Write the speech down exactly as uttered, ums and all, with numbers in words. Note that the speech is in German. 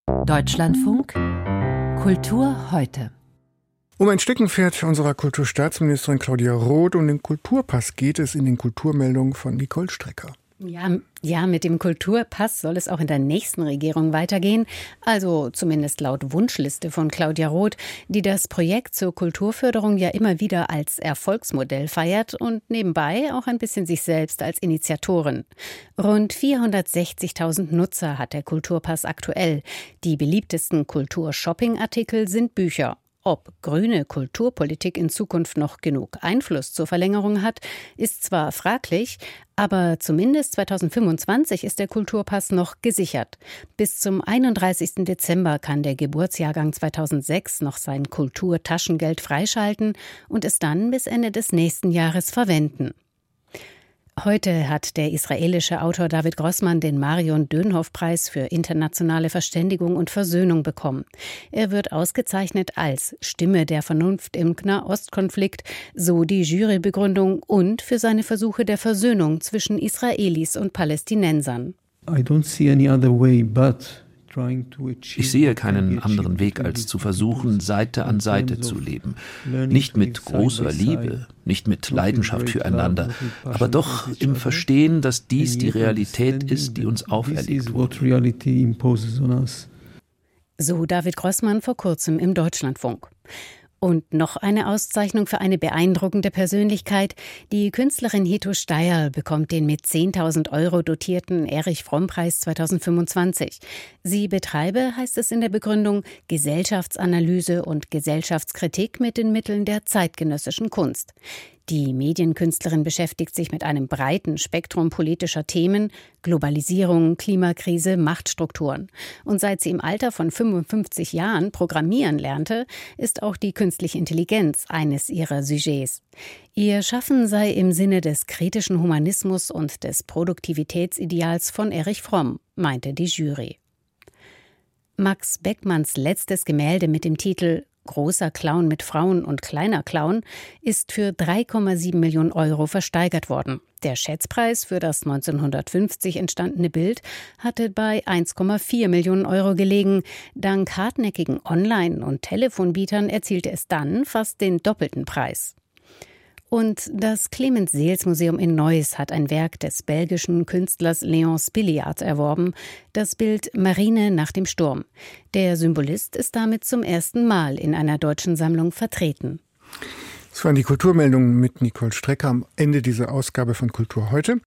Deutschlandfunk Kultur heute. Um ein Steckenpferd unserer Kulturstaatsministerin Claudia Roth und den Kulturpass geht es in den Kulturmeldungen von Nicole Strecker. Ja, ja, mit dem Kulturpass soll es auch in der nächsten Regierung weitergehen. Also zumindest laut Wunschliste von Claudia Roth, die das Projekt zur Kulturförderung ja immer wieder als Erfolgsmodell feiert und nebenbei auch ein bisschen sich selbst als Initiatorin. Rund vierhundertsechzigtausend Nutzer hat der Kulturpass aktuell. Die beliebtesten Kultur-Shopping-Artikel sind Bücher. Ob grüne Kulturpolitik in Zukunft noch genug Einfluss zur Verlängerung hat, ist zwar fraglich, aber zumindest zweitausendfünfundzwanzig ist der Kulturpass noch gesichert. Bis zum einunddreißigsten Dezember kann der Geburtsjahrgang zweitausendsechs noch sein Kulturtaschengeld freischalten und es dann bis Ende des nächsten Jahres verwenden. Heute hat der israelische Autor David Grossman den Marion-Dönhoff-Preis für internationale Verständigung und Versöhnung bekommen. Er wird ausgezeichnet als Stimme der Vernunft im Nahostkonflikt, so die Jurybegründung, und für seine Versuche der Versöhnung zwischen Israelis und Palästinensern. I don't see any other way but Ich sehe keinen anderen Weg, als zu versuchen, Seite an Seite zu leben. Nicht mit großer Liebe, nicht mit Leidenschaft füreinander, aber doch im Verstehen, dass dies die Realität ist, die uns auferlegt wurde. So David Grossman vor kurzem im Deutschlandfunk. Und noch eine Auszeichnung für eine beeindruckende Persönlichkeit. Die Künstlerin Hito Steyerl bekommt den mit zehntausend Euro dotierten Erich-Fromm-Preis zweitausendfünfundzwanzig. Sie betreibe, heißt es in der Begründung, Gesellschaftsanalyse und Gesellschaftskritik mit den Mitteln der zeitgenössischen Kunst. Die Medienkünstlerin beschäftigt sich mit einem breiten Spektrum politischer Themen, Globalisierung, Klimakrise, Machtstrukturen. Und seit sie im Alter von fünfundfünfzig Jahren programmieren lernte, ist auch die künstliche Intelligenz eines ihrer Sujets. Ihr Schaffen sei im Sinne des kritischen Humanismus und des Produktivitätsideals von Erich Fromm, meinte die Jury. Max Beckmanns letztes Gemälde mit dem Titel Großer Clown mit Frauen und kleiner Clown ist für drei Komma sieben Millionen Euro versteigert worden. Der Schätzpreis für das neunzehnhundertfünfzig entstandene Bild hatte bei eins Komma vier Millionen Euro gelegen. Dank hartnäckigen Online- und Telefonbietern erzielte es dann fast den doppelten Preis. Und das Clemens-Seels-Museum in Neuss hat ein Werk des belgischen Künstlers Léon Spilliard erworben, das Bild Marine nach dem Sturm. Der Symbolist ist damit zum ersten Mal in einer deutschen Sammlung vertreten. Das waren die Kulturmeldungen mit Nicole Strecker am Ende dieser Ausgabe von Kultur heute.